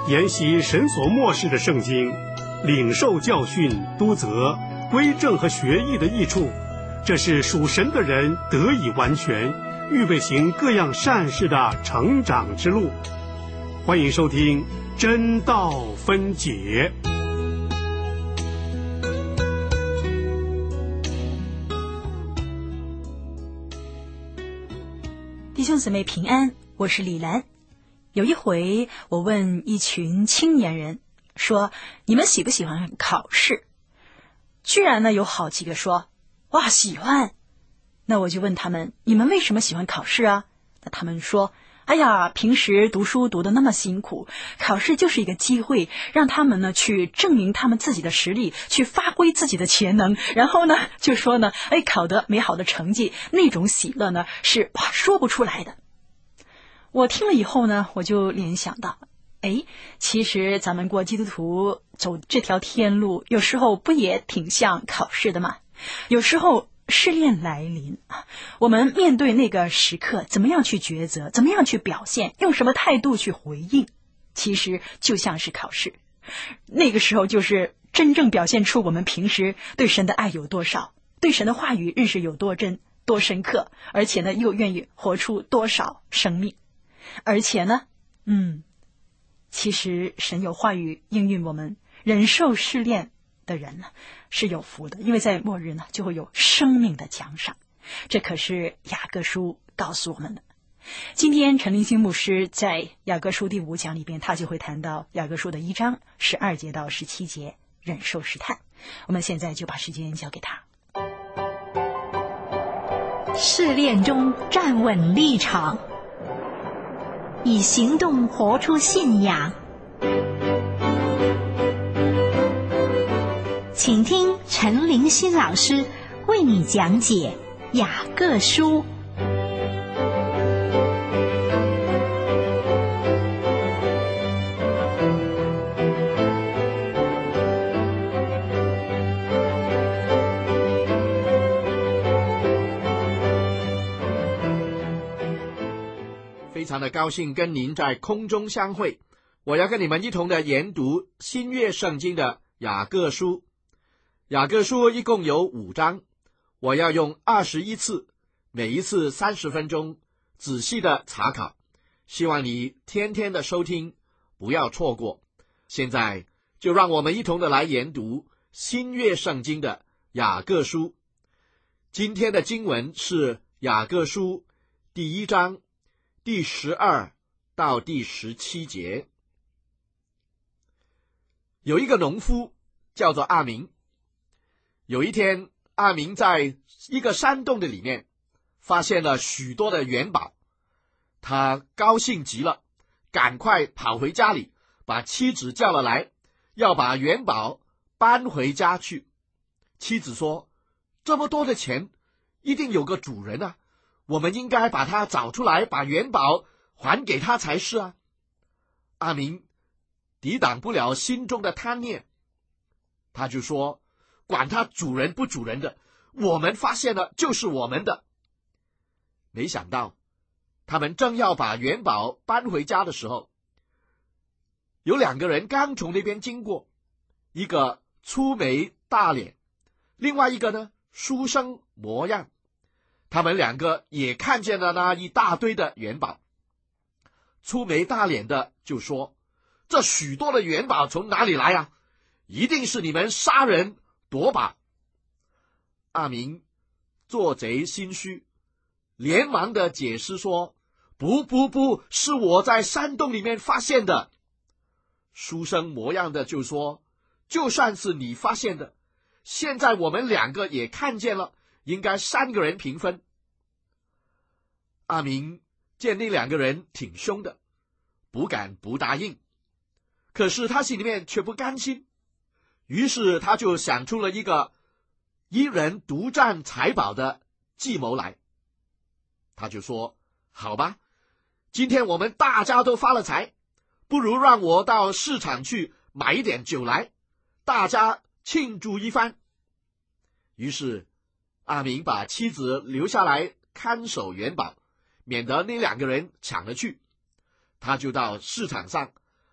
研习神所默示的圣经，领受教训、督责、归正和学艺的益处，这是属神的人得以完全，预备行各样善事的成长之路。欢迎收听真道分解。 弟兄姊妹平安，我是李兰。有一回我问一群青年人说，你们喜不喜欢考试？居然呢有好几个说，哇，喜欢。那我就问他们，你们为什么喜欢考试啊？那他们说，哎呀，平时读书读得那么辛苦，考试就是一个机会，让他们呢去证明他们自己的实力，去发挥自己的潜能，然后呢就说呢，考得美好的成绩，那种喜乐呢是说不出来的。我听了以后呢，我就联想到，其实咱们过基督徒走这条天路，有时候不也挺像考试的吗？有时候试炼来临，我们面对那个时刻，怎么样去抉择，怎么样去表现，用什么态度去回应，其实就像是考试。那个时候就是真正表现出我们平时对神的爱有多少，对神的话语认识有多真多深刻，而且呢又愿意活出多少生命。而且呢其实神有话语应允我们，忍受试炼的人呢是有福的，因为在末日呢就会有生命的奖赏。这可是雅各书告诉我们的。今天陈立新牧师在雅各书第5讲里边，他就会谈到雅各书的1章12节到17节，忍受试探。我们现在就把时间交给他。 试炼中站稳立场，以行动活出信仰。请听陈灵新老师为你讲解雅各书。 非常的高兴跟您在空中相会，我要跟你们一同的研读新约圣经的雅各书。雅各书一共有5章，我要用21次，每一次30分钟，仔细的查考，希望你天天的收听，不要错过。现在就让我们一同的来研读新约圣经的雅各书。今天的经文是雅各书第1章第12到第17节。有一个农夫叫做阿明，有一天阿明在一个山洞的里面发现了许多的元宝，他高兴极了，赶快跑回家里，把妻子叫了来，要把元宝搬回家去。妻子说，这么多的钱一定有个主人啊，我们应该把他找出来，把元宝还给他才是啊。阿明抵挡不了心中的贪念，他就说，管他主人不主人的，我们发现了就是我们的。没想到他们正要把元宝搬回家的时候，有2个人刚从那边经过，一个粗眉大脸，另外一个呢书生模样。他们2个也看见了那一大堆的元宝。粗眉大脸的就说，这许多的元宝从哪里来啊？一定是你们杀人夺宝。阿明做贼心虚，连忙的解释说，不，是我在山洞里面发现的。书生模样的就说，就算是你发现的，现在我们2个也看见了，应该3个人平分。阿明见那2个人挺凶的，不敢不答应，可是他心里面却不甘心，于是他就想出了一个一人独占财宝的计谋来。他就说，好吧，今天我们大家都发了财，不如让我到市场去买一点酒来，大家庆祝一番。于是阿明把妻子留下来看守元宝，免得那2个人抢了去。他就到市场上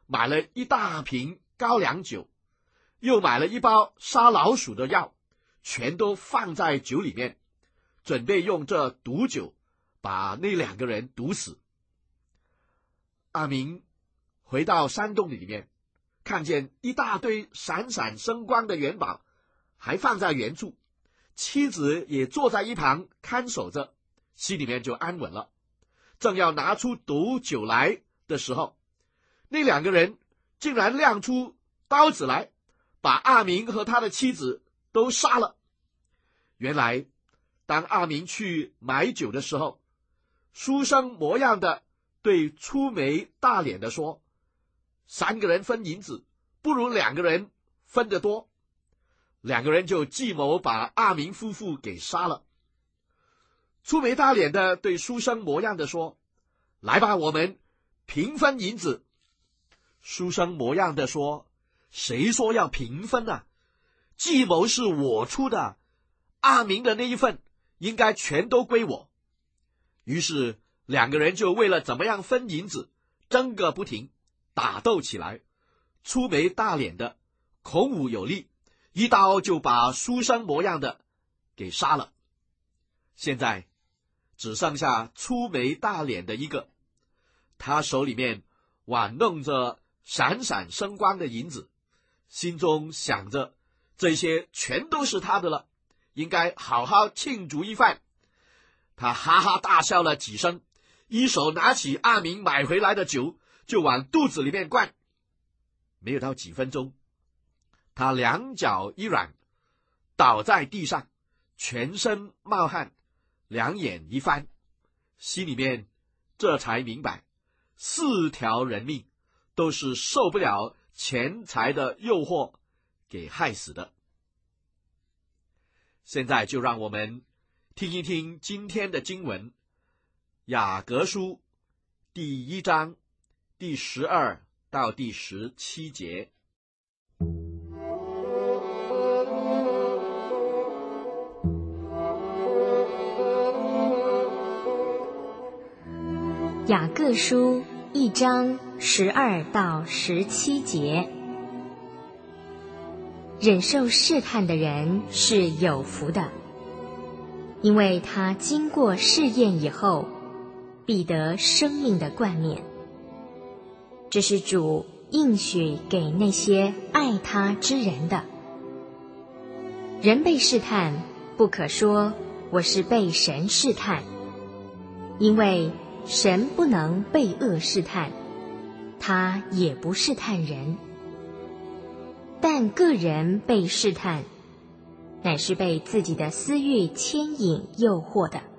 买了一大瓶高粱酒，又买了一包杀老鼠的药，全都放在酒里面，准备用这毒酒把那2个人毒死。阿明回到山洞里面，看见一大堆闪闪生光的元宝还放在原处，妻子也坐在一旁看守着，心里面就安稳了。正要拿出毒酒来的时候，那2个人竟然亮出刀子来，把阿明和他的妻子都杀了。原来当阿明去买酒的时候，书生模样的对粗眉大脸的说，3个人分银子不如2个人分得多。2个人就计谋把阿明夫妇给杀了。粗眉大脸的对书生模样的说，来吧，我们平分银子。书生模样的说，谁说要平分啊？计谋是我出的，阿明的那一份应该全都归我。于是2个人就为了怎么样分银子争个不停，打斗起来。粗眉大脸的孔武有力，一刀就把书生模样的给杀了。现在只剩下粗眉大脸的一个，他手里面玩弄着闪闪生光的银子，心中想着这些全都是他的了，应该好好庆祝一番。他哈哈大笑了几声，一手拿起阿明买回来的酒就往肚子里面灌。没有到几分钟，他2脚一软，倒在地上，全身冒汗，2眼一翻，心里面这才明白，4条人命都是受不了钱财的诱惑给害死的。现在就让我们听一听今天的经文，雅各书第1章第12到第17节。 雅各书1章12到17节。忍受试探的人是有福的，因为他经过试验以后，必得生命的冠冕。这是主应许给那些爱他之人的。人被试探，不可说我是被神试探，因为神不能被恶试探，他也不试探人。但个人被试探，乃是被自己的私欲牵引诱惑的。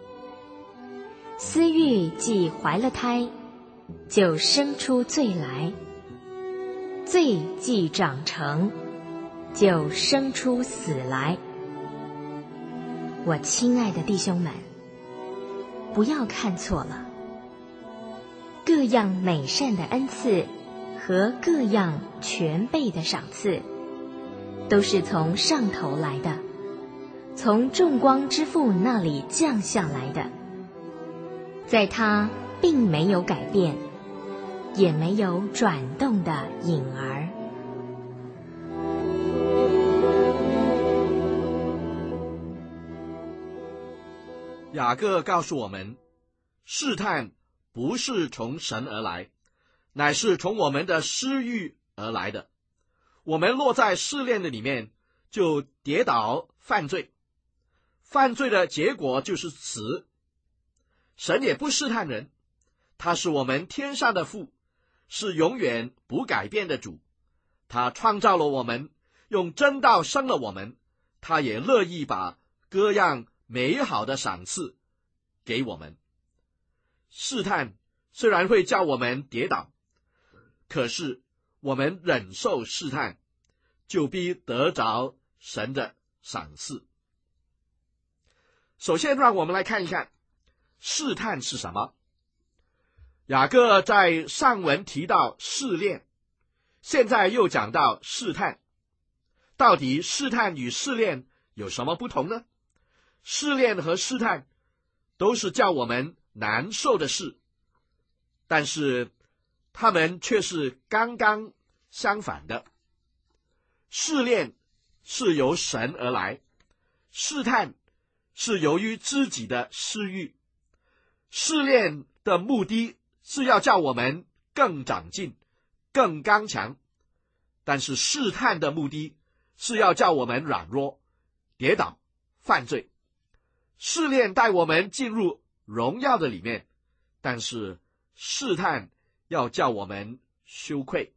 私欲既怀了胎，就生出罪来；罪既长成，就生出死来。我亲爱的弟兄们，不要看错了，各样美善的恩赐和各样全备的赏赐，都是从上头来的，从众光之父那里降下来的。在他并没有改变，也没有转动的影儿。 雅各告诉我们，试探不是从神而来，乃是从我们的私欲而来的。我们落在试炼的里面，就跌倒犯罪，犯罪的结果就是死。神也不试探人，他是我们天上的父，是永远不改变的主。他创造了我们，用真道生了我们，他也乐意把各样美好的赏赐给我们。试探虽然会叫我们跌倒，可是我们忍受试探，就必得着神的赏赐。首先让我们来看一看试探是什么。雅各在上文提到试炼，现在又讲到试探。到底试探与试炼有什么不同呢？试炼和试探都是叫我们难受的事，但是他们却是刚刚相反的。试炼是由神而来，试探是由于自己的私欲。试炼的目的是要叫我们更长进、更刚强，但是试探的目的是要叫我们软弱、跌倒、犯罪。试炼带我们进入荣耀的里面，但是试探要叫我们羞愧。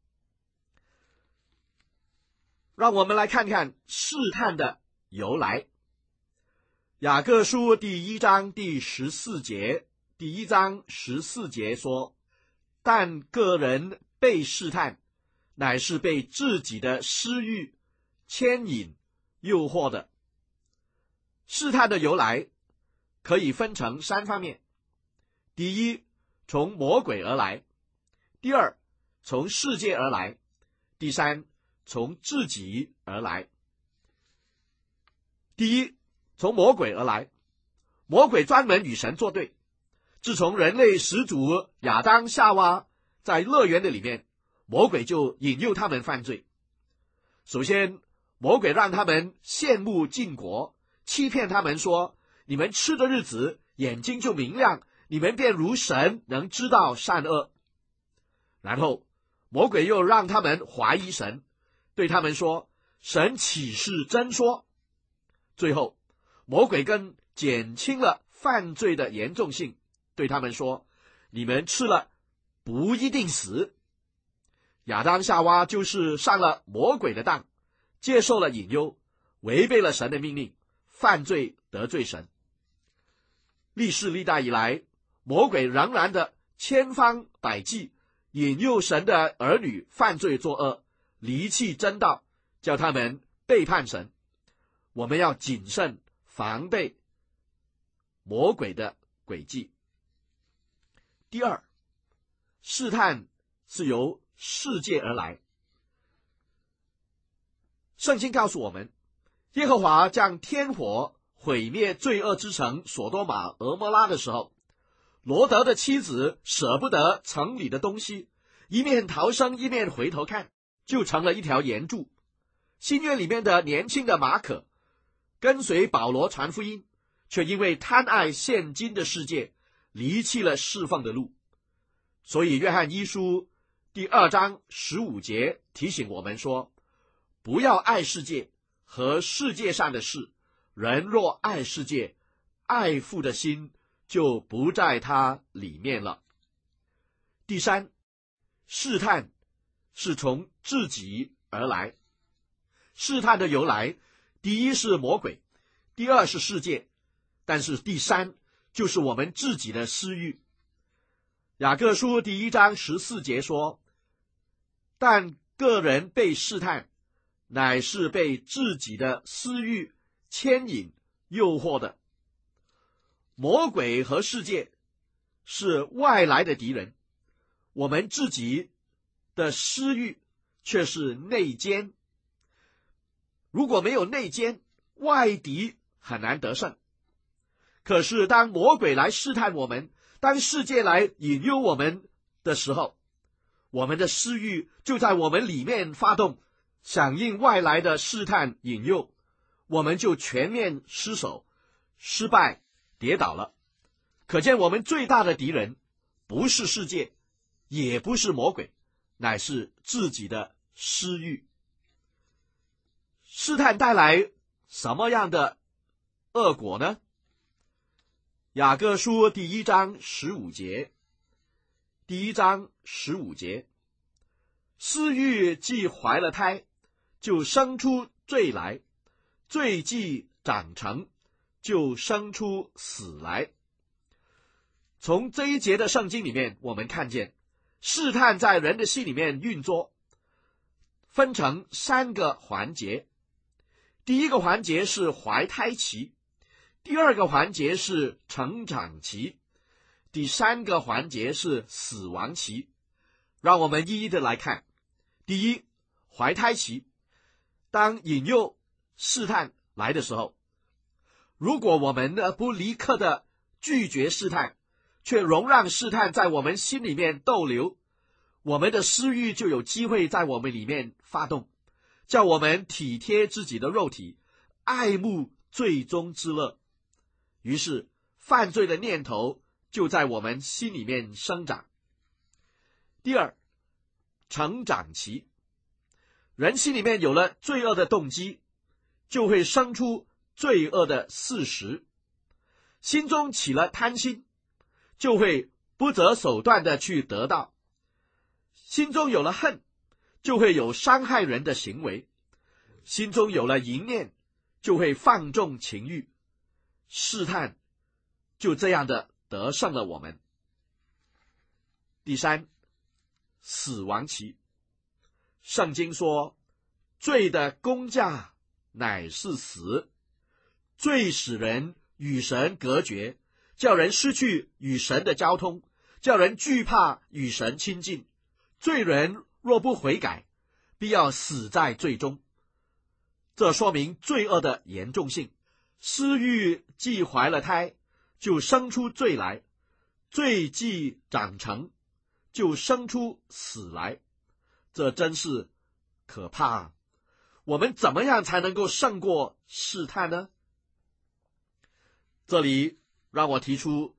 让我们来看看试探的由来。雅各书第1章第14节，第1章14节说：但个人被试探，乃是被自己的私欲牵引诱惑的。试探的由来可以分成3方面：第一，从魔鬼而来；第二，从世界而来；第三，从自己而来。第一，从魔鬼而来。魔鬼专门与神作对。自从人类始祖亚当夏娃在乐园的里面，魔鬼就引诱他们犯罪。首先，魔鬼让他们羡慕禁果，欺骗他们说，你们吃的日子眼睛就明亮，你们便如神，能知道善恶。然后魔鬼又让他们怀疑神，对他们说，神岂是真说？最后魔鬼更减轻了犯罪的严重性，对他们说，你们吃了不一定死。亚当夏娃就是上了魔鬼的当，接受了引诱，违背了神的命令，犯罪得罪神。历世历代以来，魔鬼仍然的千方百计引诱神的儿女犯罪作恶，离弃真道，叫他们背叛神。我们要谨慎防备魔鬼的诡计。第二，试探是由世界而来。圣经告诉我们，耶和华将天火毁灭罪恶之城所多玛、俄摩拉的时候，罗得的妻子舍不得城里的东西，一面逃生一面回头看，就成了一条岩柱。新约里面的年轻的马可跟随保罗传福音，却因为贪爱现今的世界，离弃了侍奉的路。所以约翰一书第2章15节提醒我们说，不要爱世界和世界上的事，人若爱世界，爱父的心就不在他里面了。第三，试探是从自己而来。试探的由来，第一是魔鬼，第二是世界，但是第三就是我们自己的私欲。雅各书第1章14节说，但个人被试探，乃是被自己的私欲牵引诱惑的。魔鬼和世界是外来的敌人，我们自己的私欲却是内奸。如果没有内奸，外敌很难得胜。可是当魔鬼来试探我们，当世界来引诱我们的时候，我们的私欲就在我们里面发动，响应外来的试探引诱，我们就全面失守，失败跌倒了。可见我们最大的敌人不是世界，也不是魔鬼，乃是自己的私欲。试探带来什么样的恶果呢？雅各书第1章15节，第1章15节，私欲既怀了胎，就生出罪来，罪既长成，就生出死来。从这一节的圣经里面，我们看见试探在人的心里面运作，分成3个环节。第一个环节是怀胎期，第二个环节是成长期，第三个环节是死亡期。让我们一一的来看。第一，怀胎期，当引诱试探来的时候，如果我们不立刻的拒绝试探，却容让试探在我们心里面逗留， 我们的私欲就有机会在我们里面发动，叫我们体贴自己的肉体，爱慕最终之乐。于是犯罪的念头就在我们心里面生长。第二，成长期。人心里面有了罪恶的动机，就会生出罪恶的事实。心中起了贪心，就会不择手段的去得到。心中有了恨，就会有伤害人的行为。心中有了淫念，就会放纵情欲。试探就这样的得胜了我们。第三，死亡期。圣经说，罪的工价乃是死，罪使人与神隔绝，叫人失去与神的交通，叫人惧怕与神亲近。罪人若不悔改，必要死在罪中。这说明罪恶的严重性。私欲既怀了胎，就生出罪来；罪既长成，就生出死来。这真是可怕。我们怎么样才能够胜过试探呢？这里让我提出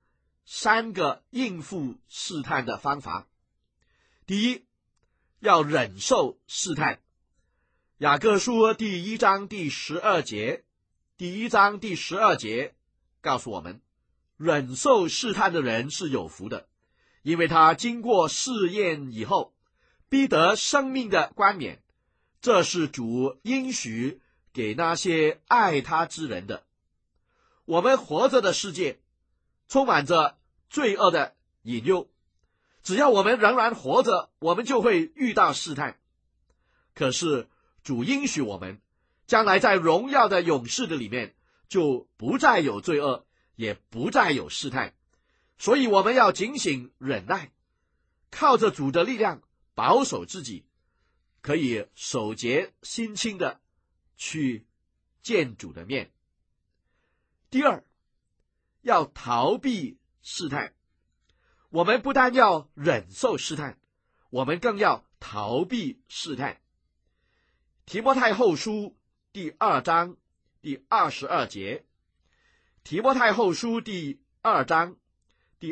3个应付试探的方法。第一，要忍受试探。雅各书第1章第12节，第1章第12节告诉我们，忍受试探的人是有福的，因为他经过试验以后，必得生命的冠冕，这是主应许给那些爱他之人的。我们活着的世界充满着罪恶的引诱，只要我们仍然活着，我们就会遇到试探。可是主应许我们，将来在荣耀的永世的里面，就不再有罪恶，也不再有试探。所以我们要警醒忍耐，靠着主的力量保守自己，可以守节心清的去见主的面。第二，要逃避试探。我们不但要忍受试探，我们更要逃避试探。提摩太后书第2章第22节，提摩太后书第2章第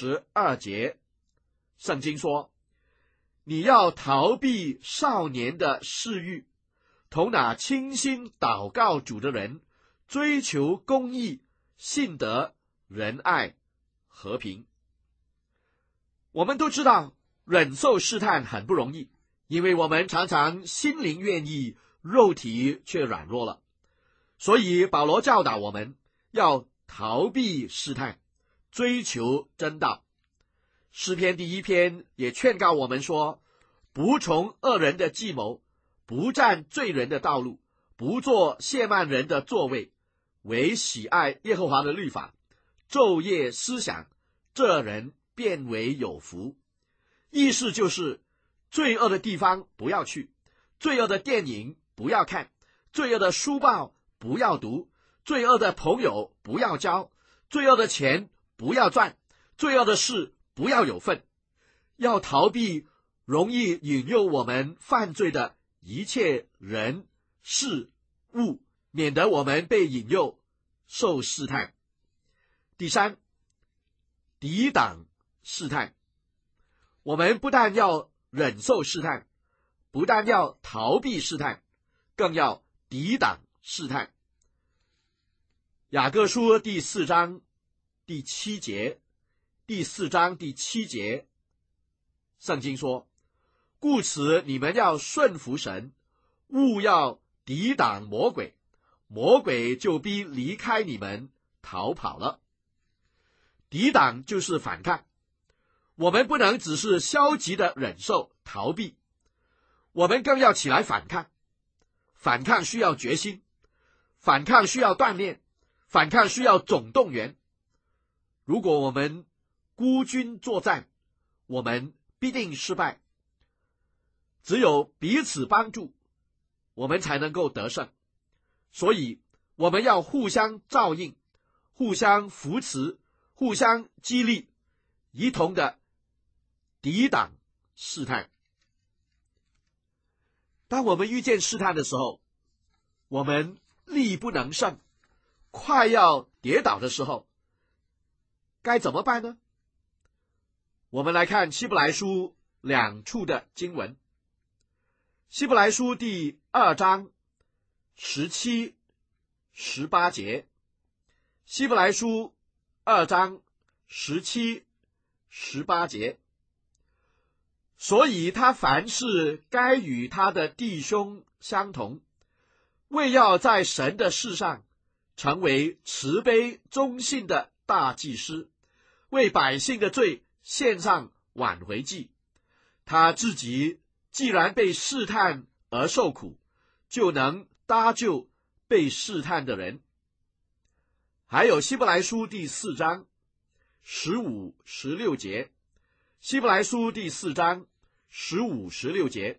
22节，圣经说，你要逃避少年的嗜欲，同那倾心祷告主的人，追求公义、信德、仁爱、和平。我们都知道忍受试探很不容易，因为我们常常心灵愿意，肉体却软弱了。所以保罗教导我们要逃避试探，追求真道。诗篇第1篇也劝告我们说，不从恶人的计谋，不占罪人的道路，不做亵慢人的座位，唯喜爱耶和华的律法，昼夜思想，这人便为有福。意思就是罪恶的地方不要去，罪恶的电影不要看，罪恶的书报不要读，罪恶的朋友不要交，罪恶的钱不要赚，罪恶的事不要有份。要逃避容易引诱我们犯罪的一切人事物，免得我们被引诱受试探。第三，抵挡试探。我们不但要忍受试探，不但要逃避试探，更要抵挡试探。雅各书第4章第7节，第4章第7节，圣经说，故此你们要顺服神，务要抵挡魔鬼，魔鬼就必离开你们逃跑了。抵挡就是反抗，我们不能只是消极的忍受逃避，我们更要起来反抗。反抗需要决心，反抗需要锻炼，反抗需要总动员。如果我们孤军作战，我们必定失败。只有彼此帮助，我们才能够得胜。所以我们要互相照应，互相扶持，互相激励，一同的抵挡试探。当我们遇见试探的时候，我们力不能胜，快要跌倒的时候，该怎么办呢？我们来看希伯来书2处的经文。希伯来书第2章17、18节，希伯来书2章17、18节。所以他凡事该与他的弟兄相同，为要在神的事上成为慈悲忠信的大祭司，为百姓的罪献上挽回祭。他自己既然被试探而受苦，就能搭救被试探的人。还有希伯来书第4章15、16节，希伯来书第4章15、16节。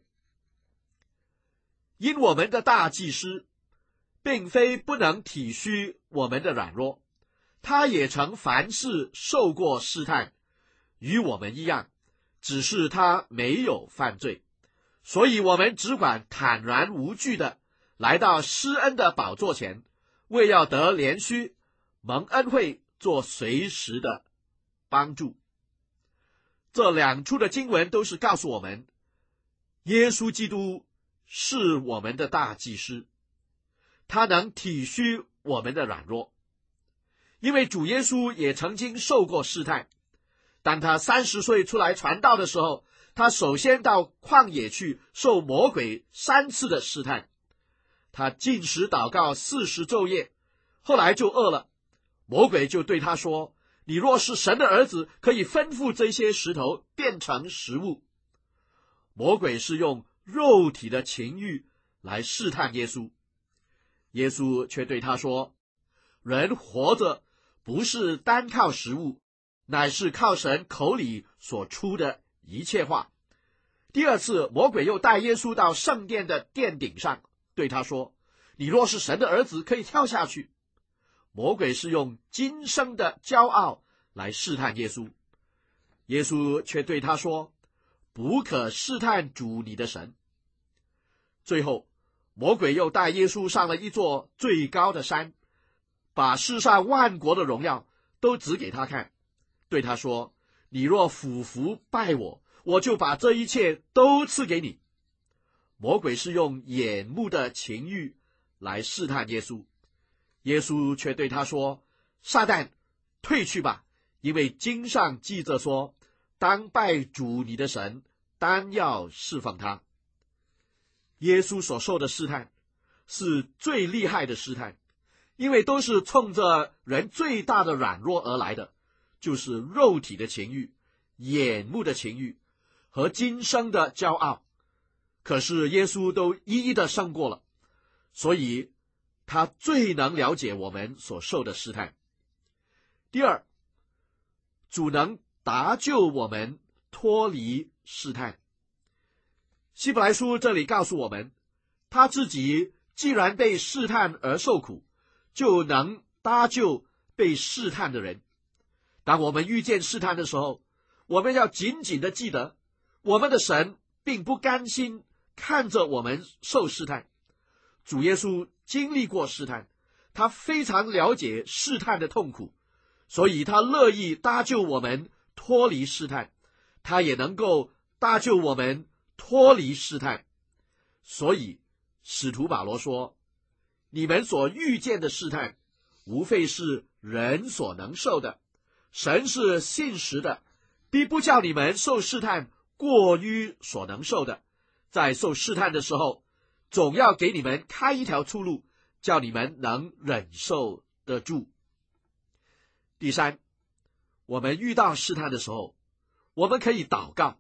因我们的大祭司并非不能体恤我们的软弱，他也曾凡事受过试探，与我们一样，只是他没有犯罪。所以我们只管坦然无惧的来到施恩的宝座前，为要得怜恤，蒙恩惠，做随时的帮助。这2处的经文都是告诉我们，耶稣基督是我们的大祭司，他能体恤我们的软弱。因为主耶稣也曾经受过试探，当他30岁出来传道的时候，他首先到旷野去受魔鬼3次的试探。他禁食祷告40昼夜，后来就饿了，魔鬼就对他说，你若是神的儿子，可以吩咐这些石头变成食物。魔鬼是用肉体的情欲来试探耶稣，耶稣却对他说，人活着不是单靠食物，乃是靠神口里所出的一切话。第2次，魔鬼又带耶稣到圣殿的殿顶上，对他说，你若是神的儿子，可以跳下去。魔鬼是用今生的骄傲来试探耶稣，耶稣却对他说，不可试探主你的神。最后，魔鬼又带耶稣上了一座最高的山，把世上万国的荣耀都指给他看，对他说，你若俯伏拜我，我就把这一切都赐给你。魔鬼是用眼目的情欲来试探耶稣，耶稣却对他说，撒旦，退去吧，因为经上记着说，当拜主你的神，单要侍奉他。耶稣所受的试探是最厉害的试探，因为都是冲着人最大的软弱而来的，就是肉体的情欲、眼目的情欲和今生的骄傲。可是耶稣都一一的胜过了，所以他最能了解我们所受的试探。第2，主能搭救我们脱离试探。希伯来书这里告诉我们，他自己既然被试探而受苦，就能搭救被试探的人。当我们遇见试探的时候，我们要紧紧的记得，我们的神并不甘心看着我们受试探。主耶稣经历过试探，他非常了解试探的痛苦，所以他乐意搭救我们脱离试探，他也能够搭救我们脱离试探。所以使徒保罗说，你们所遇见的试探，无非是人所能受的，神是信实的，必不叫你们受试探过于所能受的，在受试探的时候，总要给你们开一条出路，叫你们能忍受得住。第3，我们遇到试探的时候，我们可以祷告。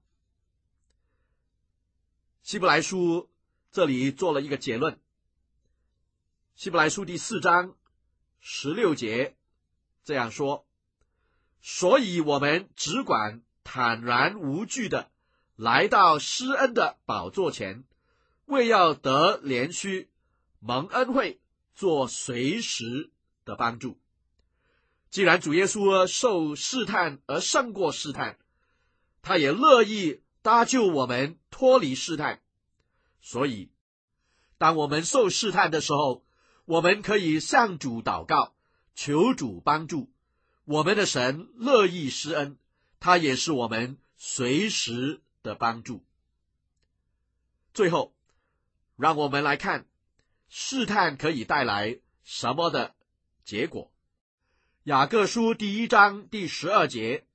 希伯来书这里做了一个结论，希伯来书第4章16节这样说，所以我们只管坦然无惧的来到施恩的宝座前，为要得怜恤，蒙恩惠，做随时的帮助。既然主耶稣受试探而胜过试探，他也乐意搭救我们脱离试探。所以当我们受试探的时候，我们可以向主祷告，求主帮助。我们的神乐意施恩，他也是我们随时的帮助。最后，让我们来看试探可以带来什么的结果。雅各书第1章第12节，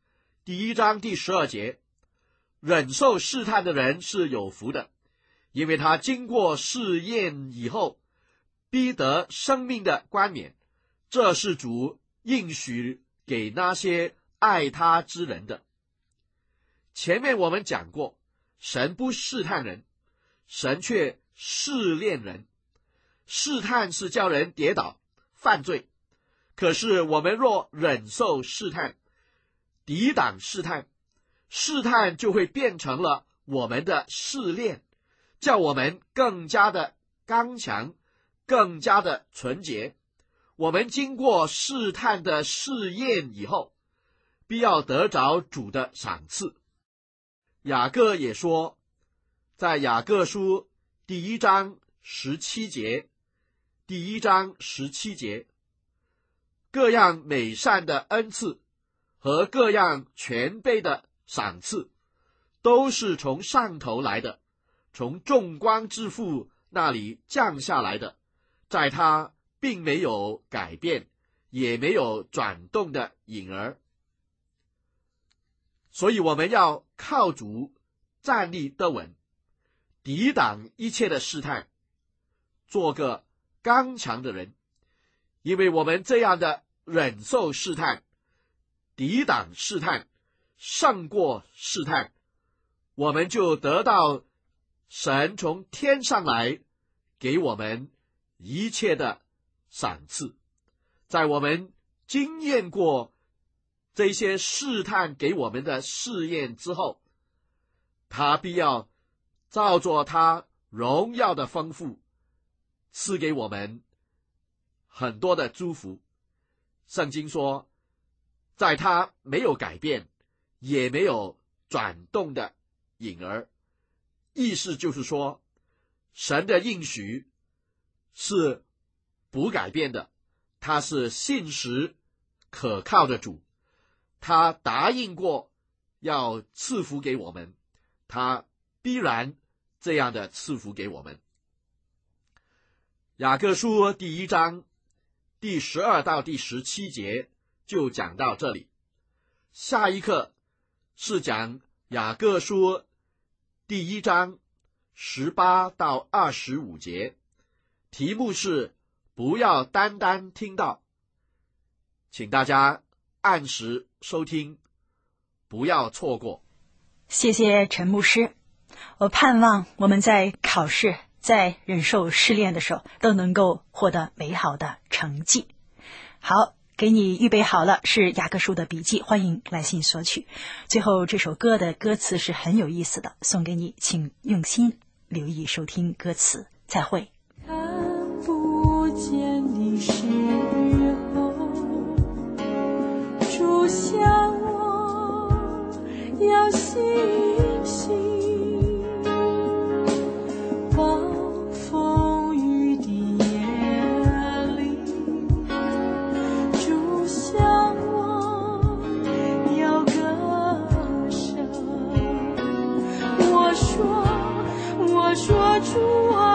忍受试探的人是有福的，因为他经过试验以后，必得生命的冠冕，这是主应许给那些爱他之人的。前面我们讲过，神不试探人，神却试炼人。试探是叫人跌倒犯罪，可是我们若忍受试探，抵挡试探，试探就会变成了我们的试炼，叫我们更加的刚强，更加的纯洁。我们经过试探的试验以后，必要得着主的赏赐。雅各也说，在雅各书第1章17节，各样美善的恩赐和各样全备的赏赐，都是从上头来的，从众光之父那里降下来的，在他并没有改变，也没有转动的影儿。所以我们要靠主站立得稳，抵挡一切的试探，做个刚强的人。因为我们这样的忍受试探，抵挡试探，胜过试探，我们就得到神从天上来给我们一切的赏赐。在我们经验过这些试探给我们的试验之后，他必要照着他荣耀的丰富，赐给我们很多的祝福。圣经说，在他没有改变，也没有转动的影儿。意思就是说，神的应许是不改变的，他是信实可靠的主，他答应过要赐福给我们，他必然这样的赐福给我们。雅各书第1章第12到第17节就讲到这里。下一课是讲雅各书第1章18到25节，题目是不要单单听道，请大家按时收听，不要错过。 谢谢陈牧师，我盼望我们在考试，在忍受试炼的时候，都能够获得美好的成绩。好，给你预备好了是雅各书的笔记，欢迎来信索取。最后这首歌的歌词是很有意思的，送给你，请用心留意收听歌词。再会。 看不见的时候，主向我要醒醒，暴风雨的夜里，主向我要歌声。我说主啊，